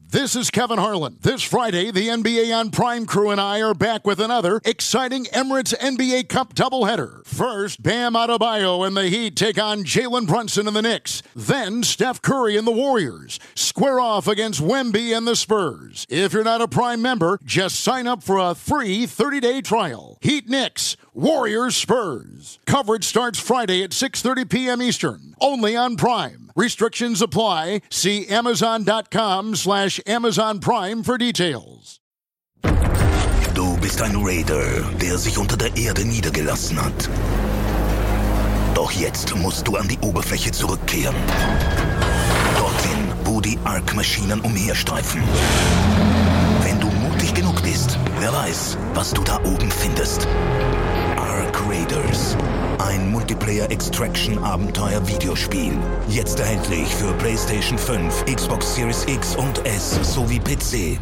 This is Kevin Harlan. This Friday, the NBA on Prime crew and I are back with another exciting Emirates NBA Cup doubleheader. First, Bam Adebayo and the Heat take on Jalen Brunson and the Knicks. Then, Steph Curry and the Warriors square off against Wemby and the Spurs. If you're not a Prime member, just sign up for a free 30-day trial. Heat Knicks, Warriors Spurs. Coverage starts Friday at 6:30 p.m. Eastern, only on Prime. Restrictions apply. See Amazon.com/Amazon Prime for details. Du bist ein Raider, der sich unter der Erde niedergelassen hat. Doch jetzt musst du an die Oberfläche zurückkehren. Dorthin, wo die Ark-Maschinen umherstreifen. Wenn du mutig genug bist, wer weiß, was du da oben findest. Ark Raiders. Ein Multiplayer-Extraction-Abenteuer-Videospiel. Jetzt erhältlich für PlayStation 5, Xbox Series X und S sowie PC.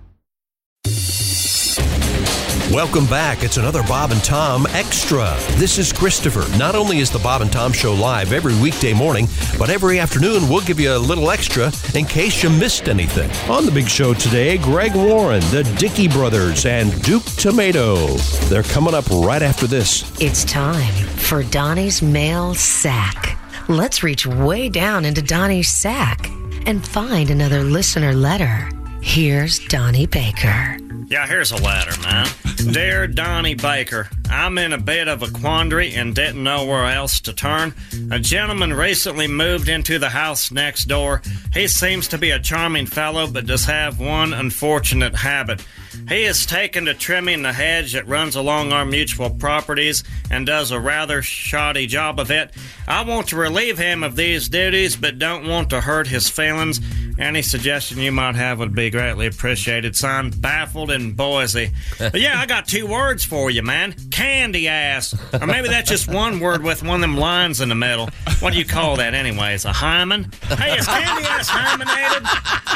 Welcome back. It's another Bob and Tom Extra. This is Christopher. Not only is the Bob and Tom Show live every weekday morning, but every afternoon we'll give you a little extra in case you missed anything. On the big show today, Greg Warren, the Dickey Brothers, and Duke Tomato. They're coming up right after this. It's time for Donnie's Mail Sack. Let's reach way down into Donnie's sack and find another listener letter. Here's Donnie Baker. Yeah, here's a letter, man. Dear Donnie Baker, I'm in a bit of a quandary and didn't know where else to turn. A gentleman recently moved into the house next door. He seems to be a charming fellow, but does have one unfortunate habit. He is taken to trimming the hedge that runs along our mutual properties and does a rather shoddy job of it. I want to relieve him of these duties, but don't want to hurt his feelings. Any suggestion you might have would be greatly appreciated. Signed, Baffled in Boise. But yeah, I got 2 words for you, man. Candy ass. Or maybe that's just one word with one of them lines in the middle. What do you call that anyways? A hymen? Hey, is candy ass hymenated?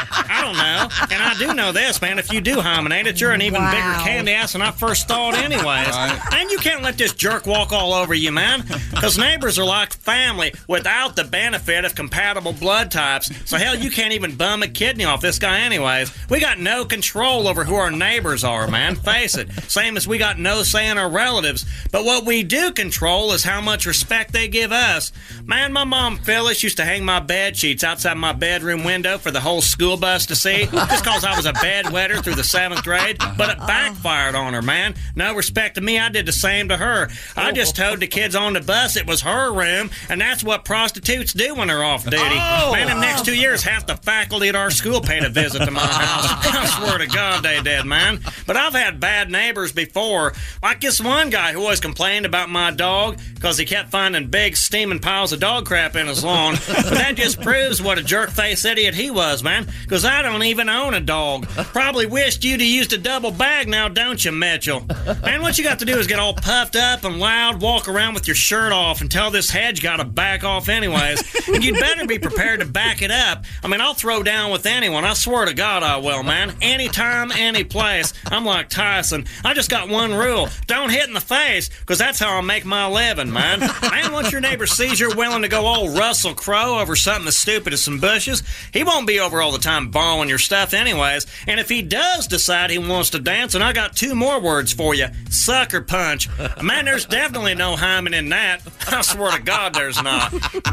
I don't know. And I do know this, man. If you do hymenate it, you're an even bigger candy ass than I first thought anyways. And you can't let this jerk walk all over you, man. Because neighbors are like family without the benefit of compatible blood types. So hell, you can't even bum a kidney off this guy anyways. We got no control over who our neighbors are, man. Face it. Same as we got no say in our relatives. But what we do control is how much respect they give us. Man, my mom Phyllis used to hang my bed sheets outside my bedroom window for the whole school bus to see, just because I was a bedwetter through the 7th grade. But it backfired on her, man. No respect to me, I did the same to her. I just told the kids on the bus it was her room, and that's what prostitutes do when they're off duty. Man, in the next 2 years, half the faculty at our school paid a visit to my house. I swear to God they did, man. But I've had bad neighbors before. Like this one guy who always complained about my dog because he kept finding big steaming piles of dog crap in his lawn. But that just proves what a jerk-faced idiot he was, man. Because I don't even own a dog. Probably wished you'd have used a double bag now, don't you, Mitchell? Man, what you got to do is get all puffed up and loud, walk around with your shirt off and tell this hedge got to back off anyways. And you'd better be prepared to back it up. I mean, I'll throw down with anyone. I swear to God I will, man. Anytime, any place. I'm like Tyson. I just got one rule. Don't hit in the face, because that's how I make my living, man. Man, once your neighbor sees you're willing to go old Russell Crowe over something as stupid as some bushes, he won't be over all the time borrowing your stuff anyways. And if he does decide he wants to dance, and I got 2 more words for you. Sucker punch. Man, there's definitely no hymen in that. I swear to God there's not.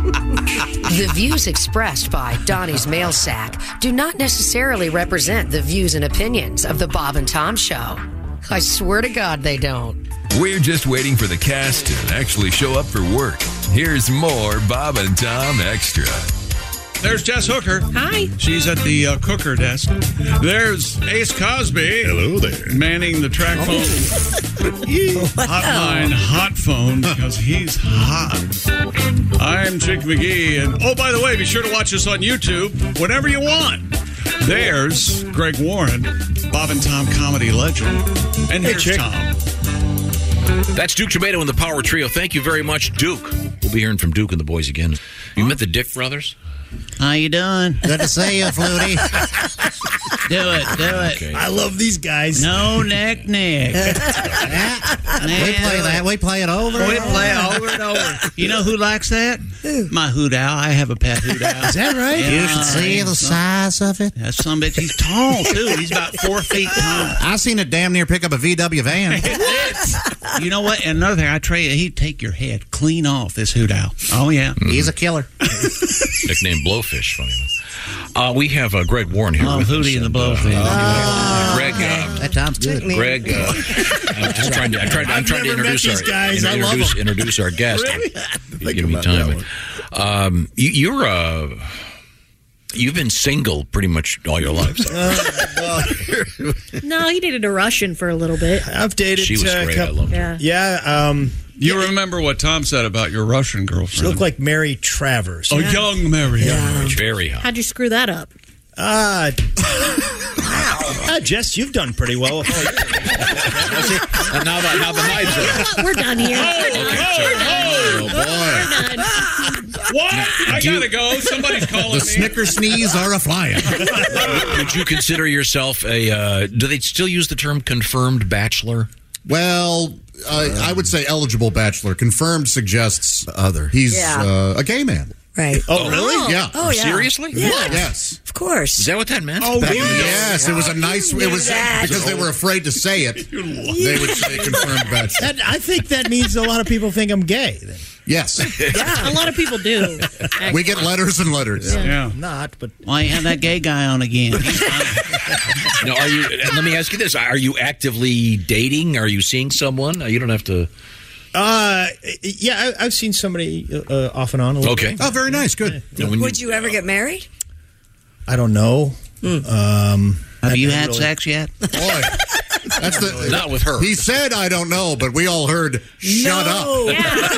The views expressed by Donnie's Mail Sack do not necessarily represent the views and opinions of the Bob and Tom Show. I swear to God they don't. We're just waiting for the cast to actually show up for work. Here's more Bob and Tom Extra. There's Jess Hooker. Hi. She's at the cooker desk. There's Ace Cosby. Hello there. Manning the track phone. Hotline hot phone because he's hot. I'm Chick McGee. And oh, by the way, be sure to watch us on YouTube whenever you want. There's Greg Warren, Bob and Tom comedy legend. And here's Tom. That's Duke Tomato and the Power Trio. Thank you very much, Duke. We'll be hearing from Duke and the boys again. You met the Dick brothers? How you doing? Good to see you, Flutie. Do it. Okay. I love these guys. No neck. We play that. We play it over. We play it over and over. You know who likes that? Who? My hoot owl. I have a pet hoot owl. Is that right? Yeah, You should see the size of it. That's some bitch. He's tall too. He's about 4 feet tall. I seen it damn near pick up a VW van. You know what? And another thing, I tell you, he'd take your head clean off, this hoot owl. Oh yeah, He's a killer. Nickname Blowfish, funny enough. We have Greg Warren here. Oh, with Hootie us, and the Blowfish. Greg, That time's good. Greg, I'm just trying to. I'm trying to introduce these guys. I love them. introduce our guest. Really? Give me time. You've been single pretty much all your life. So. No, he dated a Russian for a little bit. I've dated. She was great. I loved her. Yeah. Yeah. You remember what Tom said about your Russian girlfriend? She looked like Mary Travers. Oh, young Mary. Very hot. How'd you screw that up? Jess, you've done pretty well. And now the knives are. We're done here. Oh, We're done. What? I gotta go. Somebody's calling me. The Snicker sneeze are a flying. Would you consider yourself a? Do they still use the term confirmed bachelor? Well, I would say eligible bachelor. Confirmed suggests other. He's a gay man. Right. Oh, really? Yeah. Oh, yeah. Seriously? Yeah. Yes. Of course. Is that what that meant? Oh, really? Yes, it was a nice. It was that. because they were afraid to say it. They would say confirmed bachelor. I think that means a lot of people think I'm gay. Then. Yes. A lot of people do. We get letters and letters. Yeah. Not, but Why you have that gay guy on again? Now, are you? Let me ask you this: are you actively dating? Are you seeing someone? You don't have to. yeah, I've seen somebody off and on. A little Okay. bit. Oh, very nice. Good. Would you ever get married? I don't know. Have you had sex yet? Boy, that's the Not with her. He said, "I don't know," but we all heard, "Shut up." No,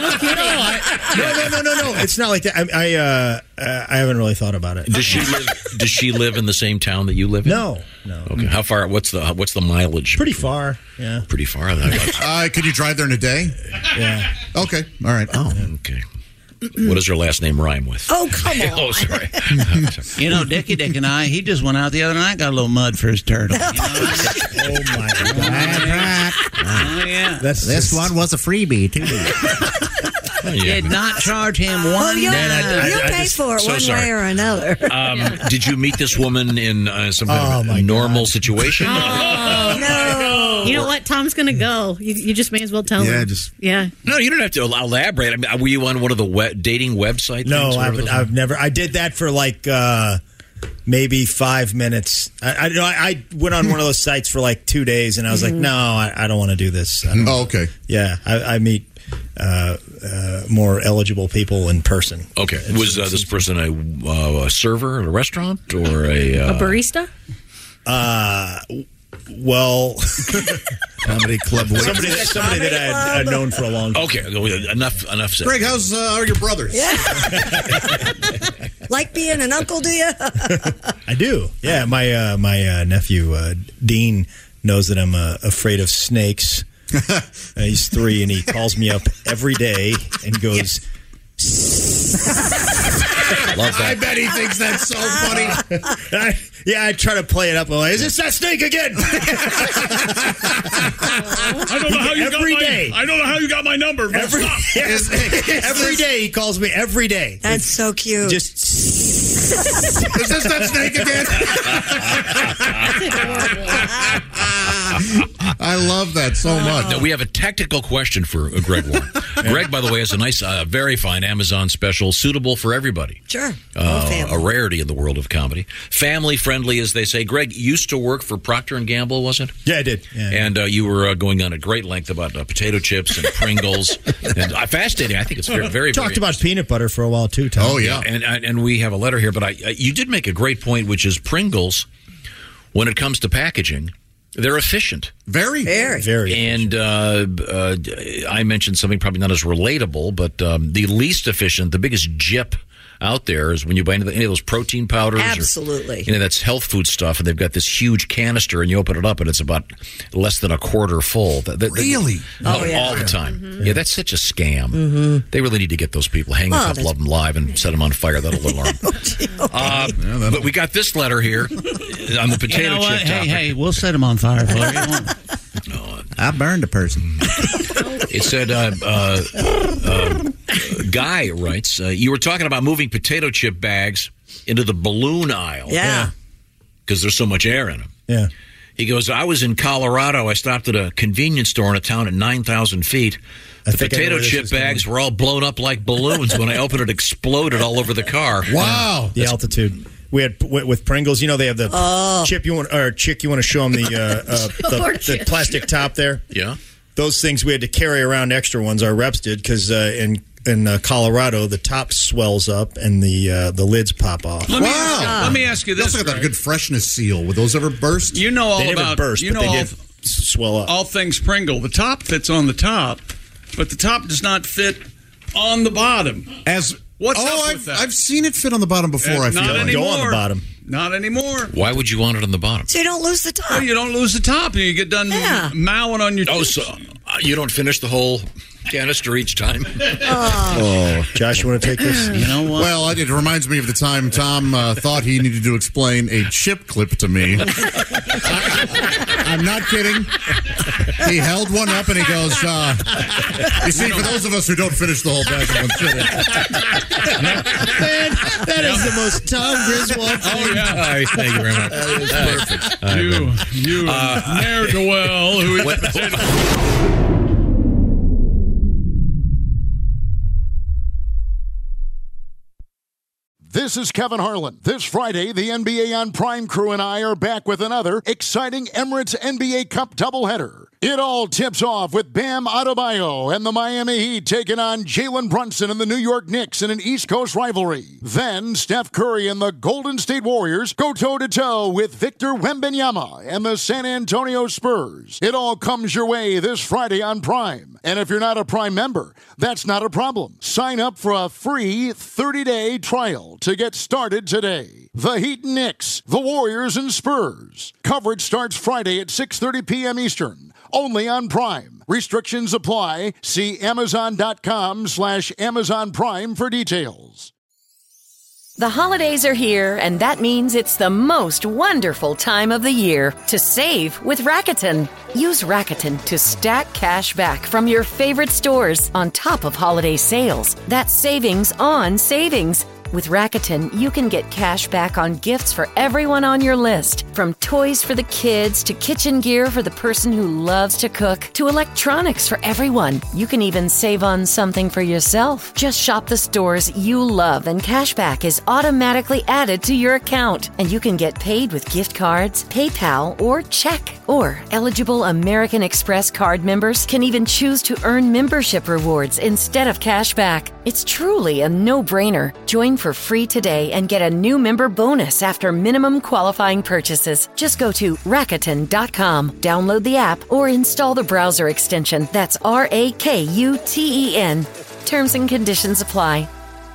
it's not like that. I haven't really thought about it. Does she live in the same town that you live in? No. Okay. How far? What's the mileage? Pretty far. Yeah. Pretty far. Could you drive there in a day? Yeah. Okay. All right. Oh. Okay. What does her last name rhyme with? Oh, come on. Oh, sorry. You know, Dickie Dick and I, he just went out the other night, got a little mud for his turtle. You know? Oh my God. Oh, yeah. This one was a freebie too. Did not charge him one Well, you'll dime. pay for it so one sorry. way or another. Did you meet this woman in some kind of normal situation? No. You know what? Tom's going to go. You just may as well tell him. Yeah. No, you don't have to elaborate. I mean, were you on one of the dating websites? No, I've never. I did that for like maybe 5 minutes. I went on one of those sites for like 2 days, and I was like, no, I don't want to do this. Oh, okay. Yeah, I meet more eligible people in person. Okay. Was this person a server at a restaurant or a barista? Well, comedy club. Somebody that I had known for a long time. Okay, enough said. Greg, how's are your brothers? Yeah. Like being an uncle, do you? I do. Yeah, my nephew Dean knows that I'm afraid of snakes. He's 3, and he calls me up every day and goes. Love that. I bet he thinks that's so funny. I try to play it up. Like, is this that snake again? I don't know how you every got day. I don't know how you got my number. Every day he calls me. Every day. That's so cute. Just is this that snake again? I love that so much. Now, we have a technical question for Greg Warren. Greg, by the way, has a nice, very fine Amazon special, suitable for everybody. Sure. A rarity in the world of comedy. Family friendly, as they say. Greg used to work for Procter & Gamble, was it? Yeah, I did. Yeah. And you were going on at great length about potato chips and Pringles. And fascinating. I think it's very, very talked about peanut butter for a while, too, Tom. Oh, yeah. And we have a letter here, but you did make a great point, which is Pringles, when it comes to packaging, they're efficient. Very. And I mentioned something probably not as relatable, but the least efficient, the biggest jip out there is when you buy any of those protein powders. Absolutely. Or, that's health food stuff, and they've got this huge canister, and you open it up, and it's about less than a quarter full. Really? All the time. Mm-hmm. Yeah, that's such a scam. Mm-hmm. They really need to get those people, hang a couple of them live, and set them on fire. That'll alarm. But we got this letter here on the potato chip topic. Hey, we'll set them on fire for you. I burned a person. It said, Guy writes, you were talking about moving potato chip bags into the balloon aisle. Yeah. Because there's so much air in them. Yeah. He goes, I was in Colorado. I stopped at a convenience store in a town at 9,000 feet. The potato chip bags were all blown up like balloons. When I opened it, exploded all over the car. Wow. The altitude. We had with Pringles, they have the chick you want to show them the plastic top there. Yeah, those things we had to carry around extra ones. Our reps did because in Colorado the top swells up and the lids pop off. Let me ask you this: that's like a good freshness seal. Would those ever burst? They never burst, but they did swell up. All things Pringle. The top fits on the top, but the top does not fit on the bottom. What's up with that? I've seen it fit on the bottom before. I feel like. Go on the bottom. Not anymore. Why would you want it on the bottom? So you don't lose the top. Well, you don't lose the top, and you get done mowing on your. So you don't finish the whole canister each time. Josh, you want to take this? You know what? Well, it reminds me of the time Tom thought he needed to explain a chip clip to me. I'm not kidding. He held one up and he goes, you see, for those of us who don't finish the whole bag in one sitting. Man, that is the most Tom Griswold thing. Oh, yeah. All right, thank you very much. That is perfect. You ne'er-do-well who eats potato. This is Kevin Harlan. This Friday, the NBA on Prime crew and I are back with another exciting Emirates NBA Cup doubleheader. It all tips off with Bam Adebayo and the Miami Heat taking on Jalen Brunson and the New York Knicks in an East Coast rivalry. Then Steph Curry and the Golden State Warriors go toe-to-toe with Victor Wembanyama and the San Antonio Spurs. It all comes your way this Friday on Prime. And if you're not a Prime member, that's not a problem. Sign up for a free 30-day trial to get started today. The Heat and Knicks, the Warriors and Spurs. Coverage starts Friday at 6:30 p.m. Eastern. Only on Prime. Restrictions apply. See Amazon.com/Amazon Prime for details. The holidays are here, and that means it's the most wonderful time of the year to save with Rakuten. Use Rakuten to stack cash back from your favorite stores on top of holiday sales. That's savings on savings. With Rakuten, you can get cash back on gifts for everyone on your list. From toys for the kids to kitchen gear for the person who loves to cook to electronics for everyone. You can even save on something for yourself. Just shop the stores you love and cash back is automatically added to your account. And you can get paid with gift cards, PayPal, or check. Or eligible American Express card members can even choose to earn membership rewards instead of cash back. It's truly a no-brainer. Join for free today and get a new member bonus after minimum qualifying purchases. Just go to Rakuten.com, download the app, or install the browser extension. That's Rakuten. Terms and conditions apply.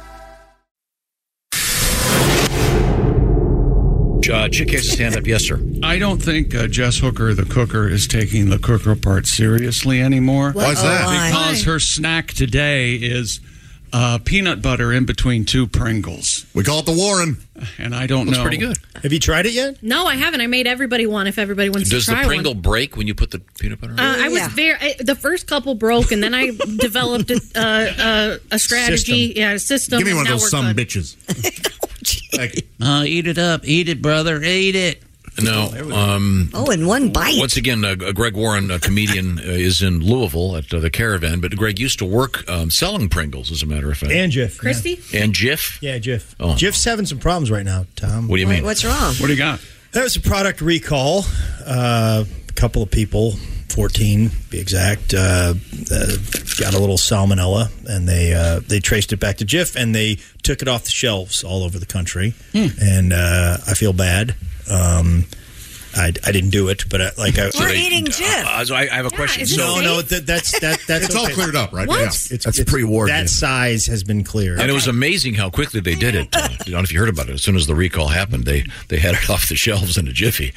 Chick has his hand up. Yes, sir. I don't think Jess Hooker, the cooker, is taking the cooker part seriously anymore. Why's that? Because her snack today is peanut butter in between two Pringles. We call it the Warren. And I don't Looks know. pretty good. Have you tried it yet? No, I haven't. I made everybody one if everybody wants Does to try the Pringle one. break when you put the peanut butter in? I was the first couple broke, and then I developed a strategy, system. Give me one of Now those we're some good. bitches. Eat it up. Eat it, brother. Eat it. No. In one bite. Once again, Greg Warren, a comedian, is in Louisville at the Caravan, but Greg used to work selling Pringles, as a matter of fact. And Jif. Christy? Yeah. And Jif? Yeah, Jif. Oh. Jif's having some problems right now, Tom. What do you mean? What's wrong? What do you got? There was a product recall. A couple of people, 14 to be exact, got a little salmonella, and they traced it back to Jif, and they took it off the shelves all over the country. And I feel bad. I didn't do it, but we're eating Jif. So I have a question. That's it's all cleared up, right? What? Yeah. It's pre-war. That size has been cleared, and it was amazing how quickly they did it. I don't know if you heard about it. As soon as the recall happened, they had it off the shelves in a jiffy.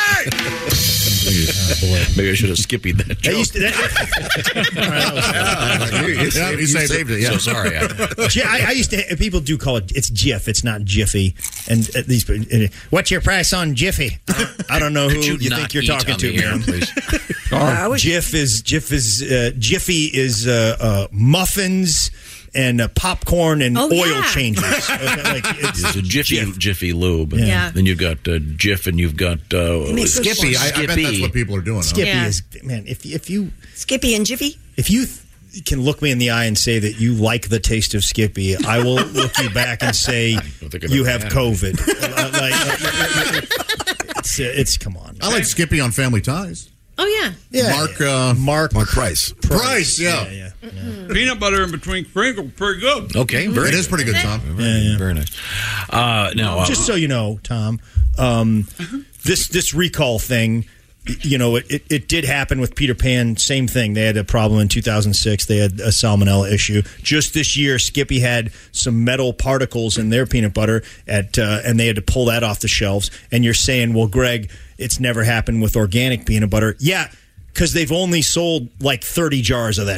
Maybe I should have skipped that joke. You saved it. Yeah. So sorry. I used to. People do call it. It's Jif. It's not Jiffy. And these. What's your price on Jiffy? I don't know who you think you're talking to, man. Jiffy is muffins and popcorn and oil changes. Okay, it's a Jiffy Lube. Yeah. Then you've got Jif and you've got Skippy. I bet that's what people are doing. Skippy is, man, if you... Skippy and Jiffy? If you can look me in the eye and say that you like the taste of Skippy, I will look you back and say you have COVID. It's come on. I like Skippy on Family Ties. Oh, yeah. Mark Price. Price, yeah. Peanut butter in between sprinkles, pretty good. Okay, it is pretty good, Tom. Very nice. Now, just so you know, Tom, this recall thing, it did happen with Peter Pan. Same thing. They had a problem in 2006. They had a salmonella issue. Just this year, Skippy had some metal particles in their peanut butter, and they had to pull that off the shelves. And you're saying, well, Greg, it's never happened with organic peanut butter. Yeah, because they've only sold like 30 jars of that.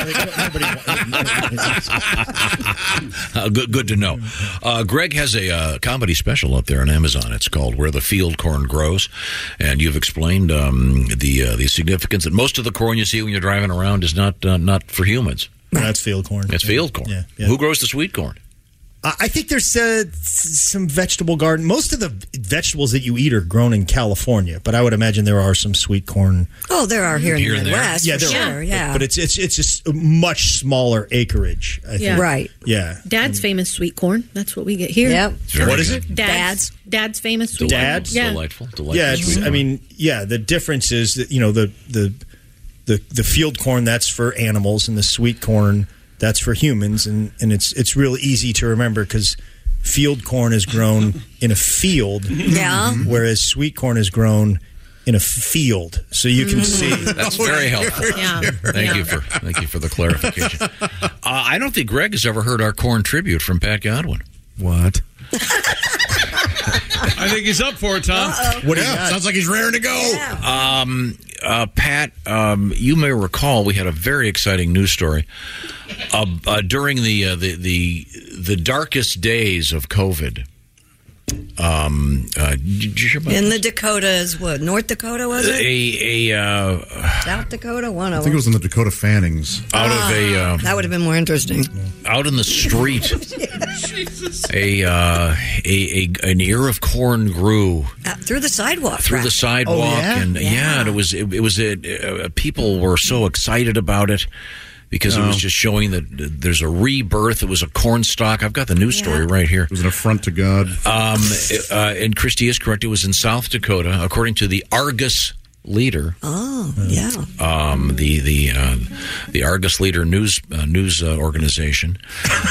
Good to know. Greg has a comedy special up there on Amazon. It's called Where the Field Corn Grows. And you've explained the significance that most of the corn you see when you're driving around is not for humans. That's field corn. It's field corn. Yeah. Who grows the sweet corn? I think there's some vegetable garden. Most of the vegetables that you eat are grown in California, but I would imagine there are some sweet corn. Oh, there are here in the Midwest. Yeah, there are. Yeah, but it's just a much smaller acreage. I think. Right. Yeah. Dad's famous sweet corn. That's what we get here. Yep. What is it? Dad's famous sweet corn. Dad's? Yeah. Delightful. Yeah. The difference is that the field corn, that's for animals, and the sweet corn, that's for humans, and it's real easy to remember because field corn is grown in a field, whereas sweet corn is grown in a field. So you can see. That's very helpful. Yeah. Thank you for the clarification. I don't think Greg has ever heard our corn tribute from Pat Godwin. What? I think he's up for it, Tom. Sounds like he's raring to go. Yeah. Pat, you may recall we had a very exciting news story during the darkest days of COVID. Did you hear about in the Dakotas? What, North Dakota was it? South Dakota, one of them. I think it was in the Dakota Fannings. That would have been more interesting. Out in the street, an ear of corn grew through the sidewalk. And it was people were so excited about it. Because it was just showing that there's a rebirth. It was a corn stalk. I've got the news story right here. It was an affront to God. And Christy is correct. It was in South Dakota, according to the Argus Leader. Oh, yeah. The Argus Leader news organization.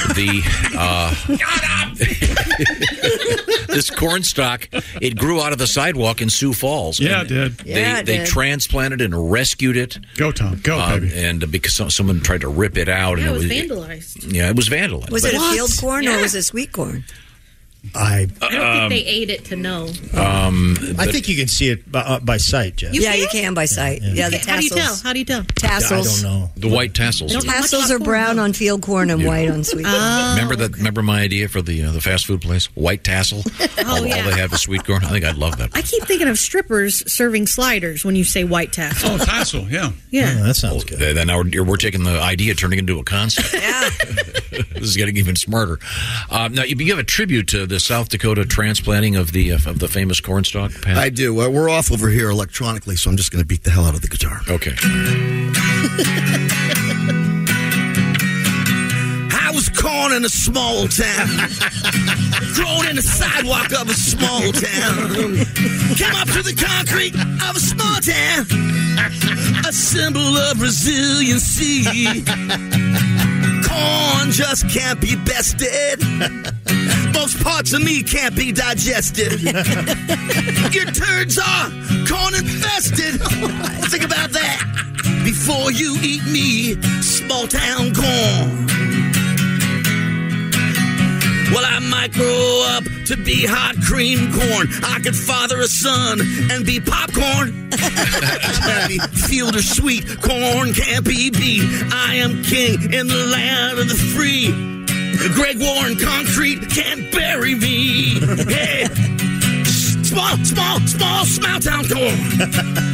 This corn stalk, it grew out of the sidewalk in Sioux Falls. Yeah, it did. They transplanted and rescued it. Go, Tom. Go, baby. And because someone tried to rip it out. Yeah, and it was vandalized. Yeah, it was vandalized. Was it a field corn or was it sweet corn? I don't think they ate it to know. I think you can see it by sight, Jeff. You can by sight. Yeah, the tassels. How do you tell? Tassels. I don't know. The white tassels. Tassels are brown on field corn and white on sweet corn. Remember my idea for the fast food place? White tassel. All they have is sweet corn. I think I'd love that. I keep thinking of strippers serving sliders when you say white tassel. Oh, tassel, yeah. Yeah. That sounds good. Then now we're taking the idea, turning it into a concept. Yeah. This is getting even smarter. Now, you have a tribute to the South Dakota transplanting of the famous corn stalk, Pat? I do. We're off over here electronically, so I'm just going to beat the hell out of the guitar. Okay. I was corn in a small town, grown in the sidewalk of a small town, came up to the concrete of a small town, a symbol of resiliency. Corn just can't be bested. Most parts of me can't be digested. Your turds are corn infested. Think about that before you eat me, small town corn. Well, I might grow up to be hot cream corn. I could father a son and be popcorn. I might be field or sweet. Corn can't be beat. I am king in the land of the free. Greg Warren, concrete can't bury me. Hey, small town corn.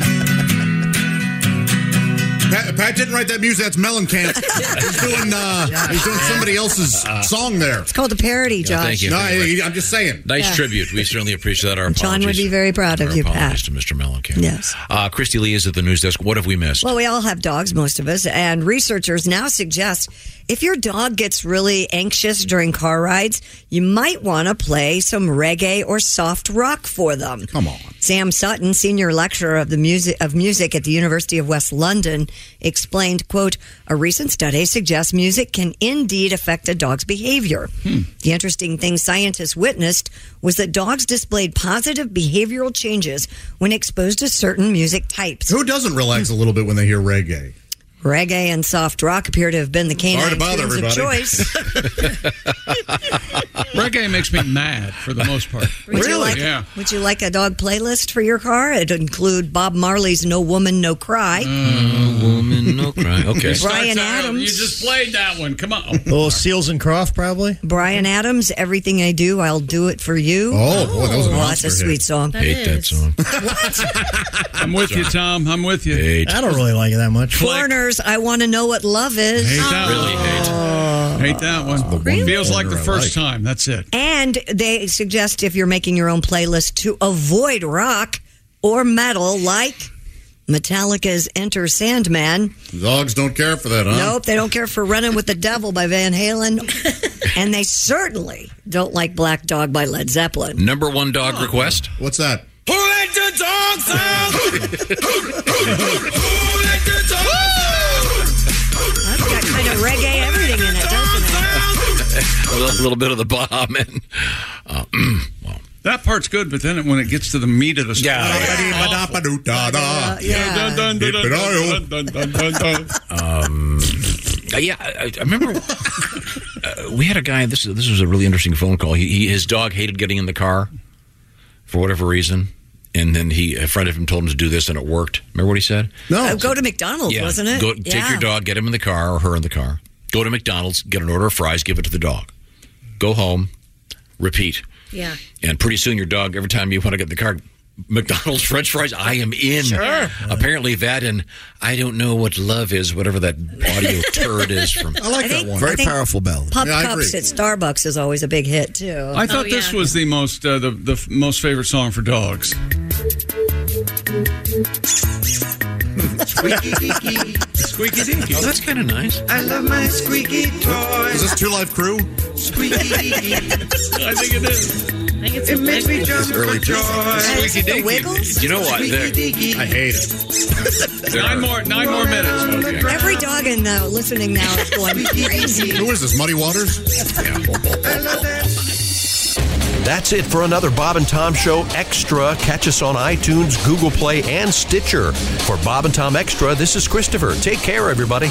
Pat didn't write that music. That's Mellencamp. He's doing somebody else's song there. It's called a parody, Josh. Thank you. No, I'm just saying. Nice tribute. We certainly appreciate that. Our John would be very proud of you, Pat. Apologies to Mr. Mellencamp. Yes. Christy Lee is at the news desk. What have we missed? Well, we all have dogs, most of us, and researchers now suggest if your dog gets really anxious during car rides, you might want to play some reggae or soft rock for them. Come on. Sam Sutton, senior lecturer of music at the University of West London, explained, quote, a recent study suggests music can indeed affect a dog's behavior. The interesting thing scientists witnessed was that dogs displayed positive behavioral changes when exposed to certain music types. Who doesn't relax a little bit when they hear reggae? Reggae and soft rock appear to have been the canine tunes of choice. Reggae makes me mad for the most part. Really? Yeah. Would you like a dog playlist for your car? It'd include Bob Marley's No Woman, No Cry. No Woman, No Cry. Okay. Brian Adams. You just played that one. Come on. Oh, Seals and Croft, probably. Brian Adams, Everything I Do, I'll Do It For You. Oh, boy, that was a that's a sweet song. Hate that song. I'm with you, Tom. I'm with you. I don't really like it that much. Foreigners, I Want to Know What Love Is. Hate that one. Hate that one. Really? Feels like the first time. That's it. And they suggest if you're making your own playlist to avoid rock or metal like Metallica's Enter Sandman. Dogs don't care for that, huh? Nope, they don't care for Running with the Devil by Van Halen. And they certainly don't like Black Dog by Led Zeppelin. Number one dog request? What's that? Who let the dogs out? Who let the dogs out? That's got kind of reggae everything in it, doesn't it? A little bit of the bomb. And, well. That part's good, but then when it gets to the meat of the story. I remember we had a guy, this was a really interesting phone call. His dog hated getting in the car for whatever reason. And then a friend of him told him to do this, and it worked. Remember what he said? No. Go to McDonald's, wasn't it? Take your dog, get him in the car, or her in the car. Go to McDonald's, get an order of fries, give it to the dog. Go home, repeat. Yeah. And pretty soon your dog, every time you want to get in the car, McDonald's French fries, I am in. Sure. Apparently that and I don't know what love is, whatever that audio turd is from. I like that one. Very powerful ballad. Pop Cups at Starbucks is always a big hit, too. I thought this was the most the most favorite song for dogs. Squeaky deaky. Squeaky deaky. Oh, that's kind of nice. I love my squeaky toy. Is this Two Live Crew? Squeaky deaky. I think it is. It makes me jump for joy. Is it the Wiggles? You know what? I hate it. Nine more minutes. Okay. Every dog listening now is going crazy. Who is this, Muddy Waters? That's it for another Bob and Tom Show Extra. Catch us on iTunes, Google Play, and Stitcher. For Bob and Tom Extra, this is Christopher. Take care, everybody.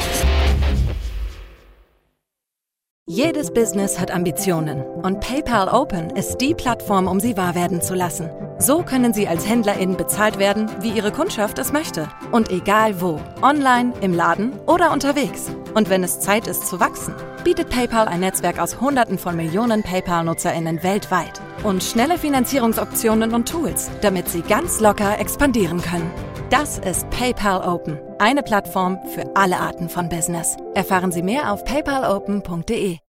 Jedes Business hat Ambitionen und PayPal Open ist die Plattform, um sie wahr werden zu lassen. So können Sie als HändlerInnen bezahlt werden, wie Ihre Kundschaft es möchte. Und egal wo, online, im Laden oder unterwegs. Und wenn es Zeit ist zu wachsen, bietet PayPal ein Netzwerk aus Hunderten von Millionen PayPal-NutzerInnen weltweit. Und schnelle Finanzierungsoptionen und Tools, damit Sie ganz locker expandieren können. Das ist PayPal Open, eine Plattform für alle Arten von Business. Erfahren Sie mehr auf paypalopen.de.